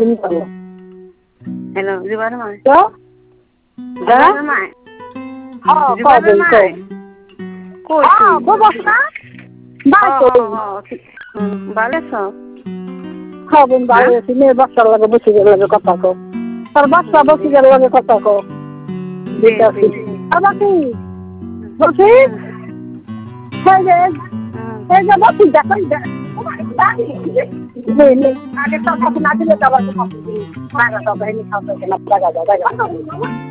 Hello, di mana mai? Đó. Di mana mai? Di Có mana bên mai? cầu. Koi. Có bác má. Ba cầu. Bale so. Có bên bale thì mẹ bác sao lại bớt gì lại cái কথা ko. আর bác sao bớt gì lại কথা ko. Ditaছি. Bác কি? বলছি এই যে বলছি দেখো আগে তো না দিলে তো আবার মারা তো বাইরে খাওয়া না লাগা